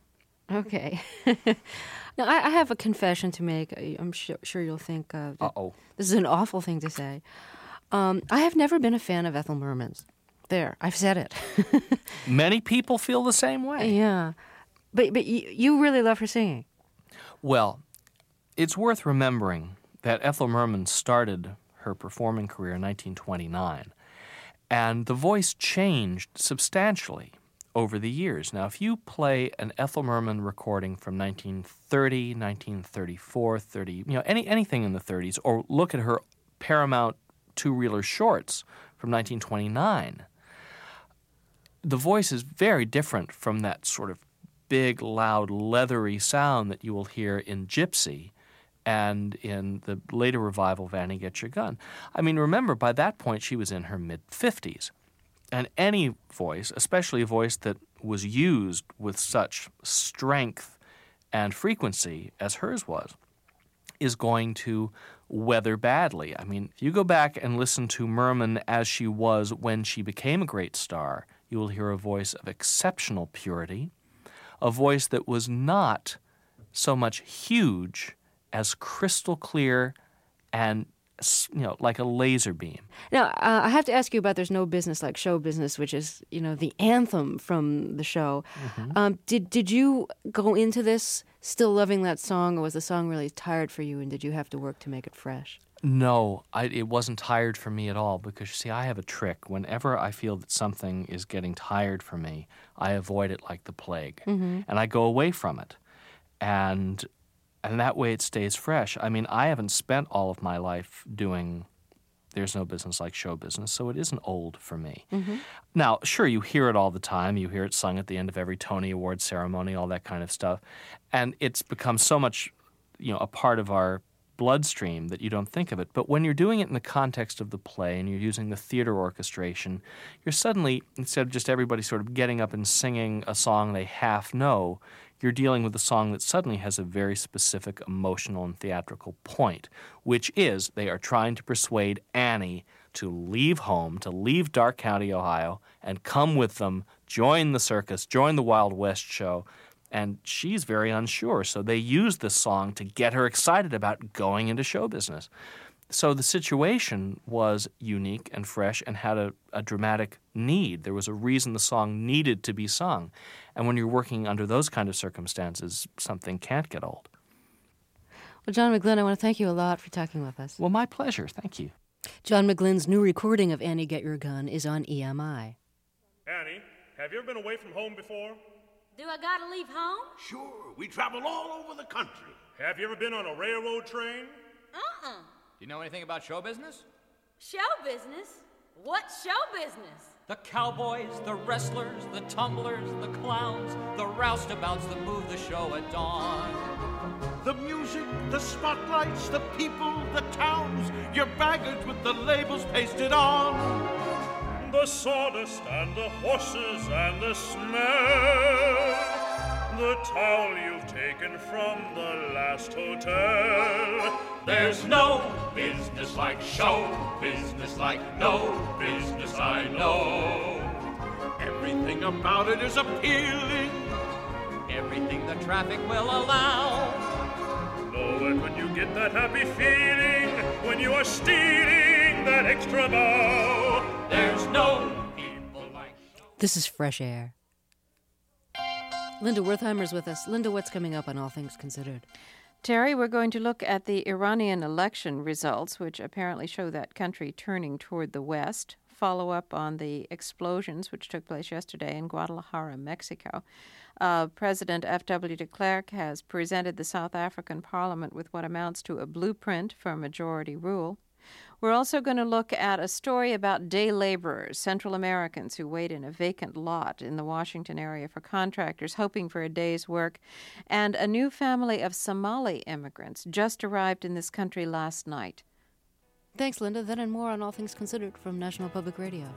Okay. Now, I, I have a confession to make. I'm sure, sure you'll think uh, Uh-oh. this is an awful thing to say. Um, I have never been a fan of Ethel Merman's. There, I've said it. Many people feel the same way. Yeah. But but you, you really love her singing. Well, it's worth remembering that Ethel Merman started her performing career in nineteen twenty-nine, and the voice changed substantially over the years. Now, if you play an Ethel Merman recording from nineteen thirty, nineteen thirty-four, thirty, you know, any anything in the thirties, or look at her Paramount two-reeler shorts from nineteen twenty-nine, the voice is very different from that sort of big, loud, leathery sound that you will hear in Gypsy and in the later revival of Annie Get Your Gun. I mean, remember, by that point, she was in her mid-fifties. And any voice, especially a voice that was used with such strength and frequency as hers was, is going to weather badly. I mean, if you go back and listen to Merman as she was when she became a great star, you will hear a voice of exceptional purity, a voice that was not so much huge as crystal clear and, you know, like a laser beam. Now, uh, I have to ask you about There's No Business Like Show Business, which is, you know, the anthem from the show. Mm-hmm. Um, did did you go into this still loving that song, or was the song really tired for you, and did you have to work to make it fresh? No, I, it wasn't tired for me at all because, you see, I have a trick. Whenever I feel that something is getting tired for me, I avoid it like the plague. Mm-hmm. And I go away from it. And and that way it stays fresh. I mean, I haven't spent all of my life doing There's No Business Like Show Business, so it isn't old for me. Mm-hmm. Now, sure, you hear it all the time. You hear it sung at the end of every Tony Award ceremony, all that kind of stuff. And it's become so much, you know, a part of our bloodstream that you don't think of it. But when you're doing it in the context of the play and you're using the theater orchestration, you're suddenly, instead of just everybody sort of getting up and singing a song they half know, you're dealing with a song that suddenly has a very specific emotional and theatrical point, which is they are trying to persuade Annie to leave home, to leave Dark County, Ohio, and come with them, join the circus, join the Wild West show. And she's very unsure, so they use this song to get her excited about going into show business. So the situation was unique and fresh and had a, a dramatic need. There was a reason the song needed to be sung. And when you're working under those kind of circumstances, something can't get old. Well, John McGlynn, I want to thank you a lot for talking with us. Well, my pleasure. Thank you. John McGlynn's new recording of Annie Get Your Gun is on E M I. Annie, have you ever been away from home before? Do I gotta leave home? Sure, we travel all over the country. Have you ever been on a railroad train? Uh-uh. Do you know anything about show business? Show business? What show business? The cowboys, the wrestlers, the tumblers, the clowns, the roustabouts that move the show at dawn. The music, the spotlights, the people, the towns, your baggage with the labels pasted on. The sawdust and the horses and the smell. The towel you've taken from the last hotel. There's no business like show business, like no business I know. Everything about it is appealing. Everything the traffic will allow. Know it when you get that happy feeling, when you are stealing that extra bow. There's no people like show. This is Fresh Air. Linda Wertheimer's with us. Linda, what's coming up on All Things Considered? Terry, we're going to look at the Iranian election results, which apparently show that country turning toward the West. Follow up on the explosions which took place yesterday in Guadalajara, Mexico. Uh, President F W de Klerk has presented the South African Parliament with what amounts to a blueprint for majority rule. We're also going to look at a story about day laborers, Central Americans who wait in a vacant lot in the Washington area for contractors hoping for a day's work, and a new family of Somali immigrants just arrived in this country last night. Thanks, Linda. That and more on All Things Considered from National Public Radio.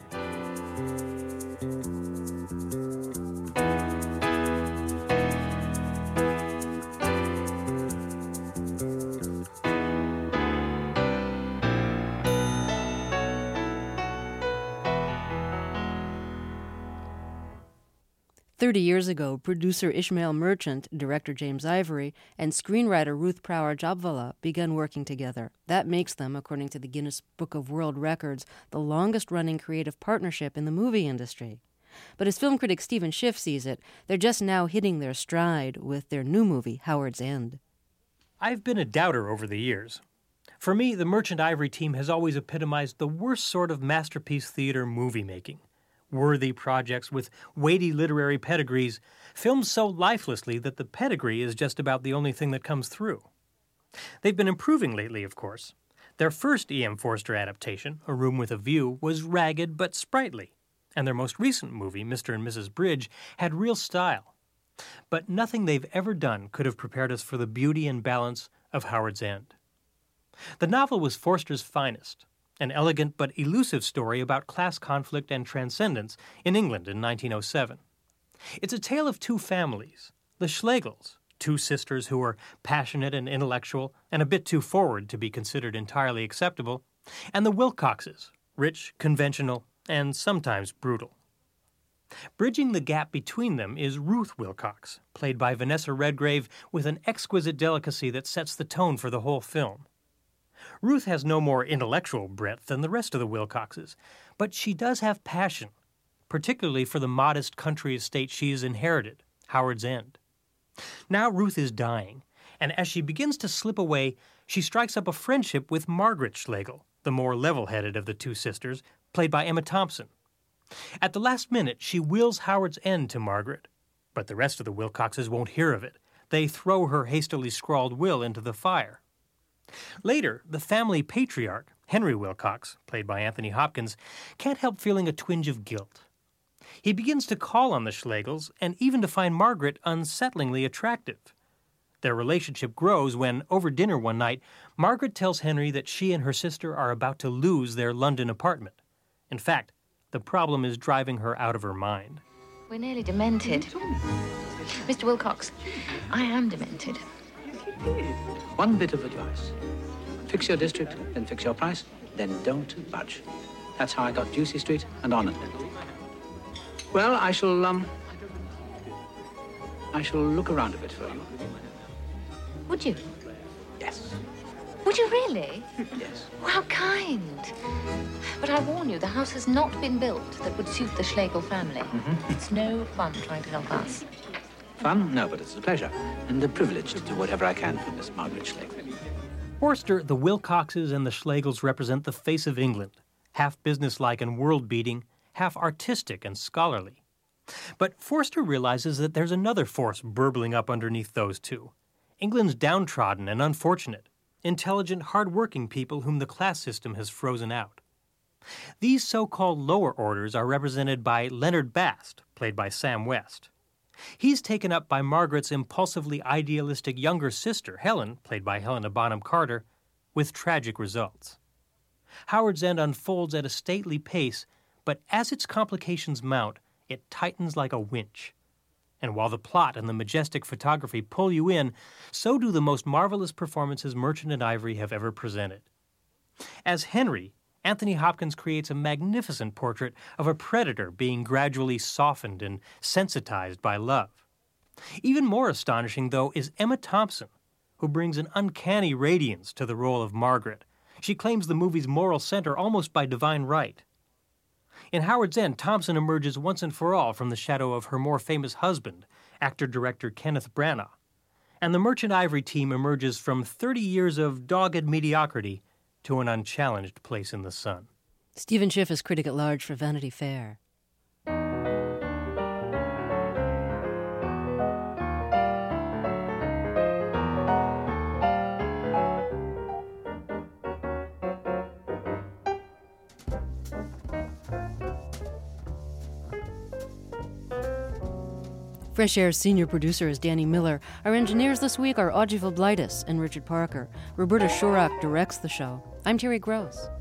Thirty years ago, producer Ishmael Merchant, director James Ivory, and screenwriter Ruth Prower Jabvala began working together. That makes them, according to the Guinness Book of World Records, the longest-running creative partnership in the movie industry. But as film critic Stephen Schiff sees it, they're just now hitting their stride with their new movie, Howard's End. I've been a doubter over the years. For me, the Merchant Ivory team has always epitomized the worst sort of masterpiece theater movie making. Worthy projects with weighty literary pedigrees, filmed so lifelessly that the pedigree is just about the only thing that comes through. They've been improving lately, of course. Their first E M. Forster adaptation, A Room with a View, was ragged but sprightly, and their most recent movie, Mister and Missus Bridge, had real style. But nothing they've ever done could have prepared us for the beauty and balance of Howard's End. The novel was Forster's finest, an elegant but elusive story about class conflict and transcendence in England in nineteen oh seven. It's a tale of two families, the Schlegels, two sisters who are passionate and intellectual and a bit too forward to be considered entirely acceptable, and the Wilcoxes, rich, conventional, and sometimes brutal. Bridging the gap between them is Ruth Wilcox, played by Vanessa Redgrave with an exquisite delicacy that sets the tone for the whole film. Ruth has no more intellectual breadth than the rest of the Wilcoxes, but she does have passion, particularly for the modest country estate she has inherited, Howard's End. Now Ruth is dying, And as she begins to slip away, she strikes up a friendship with Margaret Schlegel, the more level-headed of the two sisters, played by Emma Thompson. At the last minute, she wills Howard's End to Margaret, but the rest of the Wilcoxes won't hear of it. They throw her hastily scrawled will into the fire. Later, the family patriarch, Henry Wilcox, played by Anthony Hopkins, can't help feeling a twinge of guilt. He begins to call on the Schlegels and even to find Margaret unsettlingly attractive. Their relationship grows when, over dinner one night, Margaret tells Henry that she and her sister are about to lose their London apartment. In fact, the problem is driving her out of her mind. We're nearly demented. Mister Wilcox, I am demented. One bit of advice. Fix your district, then fix your price, then don't budge. That's how I got Ducey Street and on it. Well, I shall, um... I shall look around a bit for you. Would you? Yes. Would you really? Yes. Oh, how kind. But I warn you, the house has not been built that would suit the Schlegel family. Mm-hmm. It's no fun trying to help us. Fun? No, but it's a pleasure and a privilege to do whatever I can for Miss Margaret Schlegel. Forster, the Wilcoxes and the Schlegels represent the face of England, half businesslike and world-beating, half artistic and scholarly. But Forster realizes that there's another force burbling up underneath those two. England's downtrodden and unfortunate, intelligent, hard-working people whom the class system has frozen out. These so-called lower orders are represented by Leonard Bast, played by Sam West. He's taken up by Margaret's impulsively idealistic younger sister, Helen, played by Helena Bonham Carter, with tragic results. Howard's End unfolds at a stately pace, but as its complications mount, it tightens like a winch. And while the plot and the majestic photography pull you in, so do the most marvelous performances Merchant and Ivory have ever presented. As Henry, Anthony Hopkins creates a magnificent portrait of a predator being gradually softened and sensitized by love. Even more astonishing, though, is Emma Thompson, who brings an uncanny radiance to the role of Margaret. She claims the movie's moral center almost by divine right. In Howard's End, Thompson emerges once and for all from the shadow of her more famous husband, actor-director Kenneth Branagh. And the Merchant Ivory team emerges from thirty years of dogged mediocrity to an unchallenged place in the sun. Stephen Schiff is critic at large for Vanity Fair. Fresh Air's senior producer is Danny Miller. Our engineers this week are Audrey Vlaitis and Richard Parker. Roberta Shorak directs the show. I'm Terry Gross.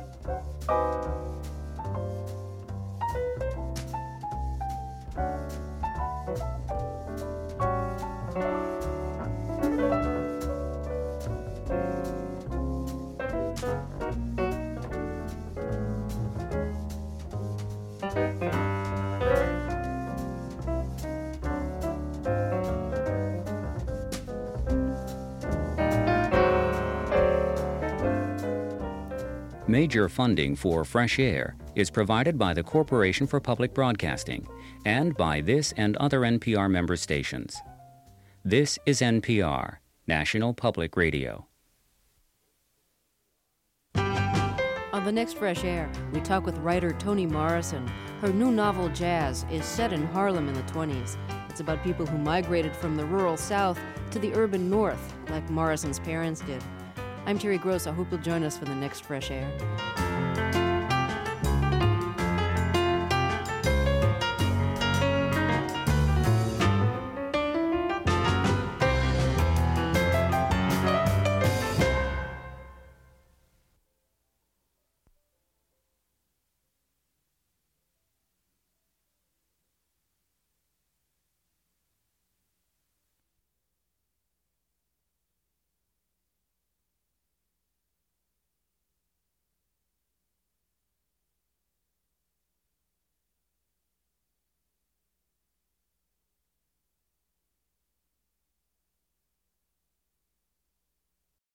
Major funding for Fresh Air is provided by the Corporation for Public Broadcasting and by this and other N P R member stations. This is N P R, National Public Radio. On the next Fresh Air, we talk with writer Toni Morrison. Her new novel, Jazz, is set in Harlem in the twenties. It's about people who migrated from the rural South to the urban North, like Morrison's parents did. I'm Terry Gross. I hope you'll join us for the next Fresh Air.